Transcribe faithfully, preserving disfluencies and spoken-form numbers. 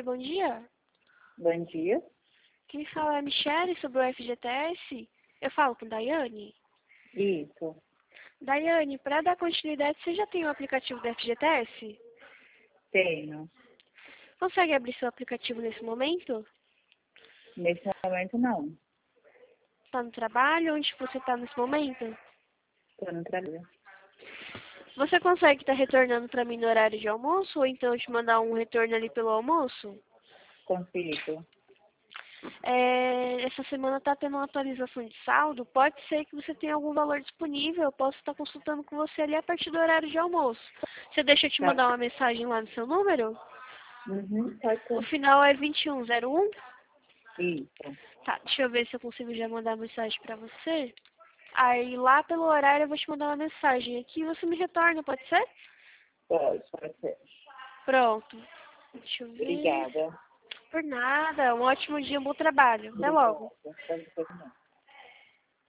bom dia. Bom dia. Quem fala é a Michele sobre o F G T S. Eu falo com Daiane. Isso. Daiane, para dar continuidade, você já tem o aplicativo do F G T S? Tenho. Consegue abrir seu aplicativo nesse momento? Nesse momento, não. Está no trabalho? Onde você está nesse momento? Estou no trabalho. Você consegue estar retornando para mim no horário de almoço? Ou então eu te mandar um retorno ali pelo almoço? Consigo. É, essa semana está tendo uma atualização de saldo. Pode ser que você tenha algum valor disponível. Eu posso estar consultando com você ali a partir do horário de almoço. Você deixa eu te Tá. mandar uma mensagem lá no seu número? Uhum, pode O ser. final é vinte e um zero um? Isso. Tá, deixa eu ver se eu consigo já mandar a mensagem pra você. Aí lá pelo horário eu vou te mandar uma mensagem aqui e você me retorna, pode ser? Pode, pode ser. Pronto. Deixa eu ver. Obrigada. Por nada. Um ótimo dia, um bom trabalho. Até logo. Obrigada. Pode ser, não.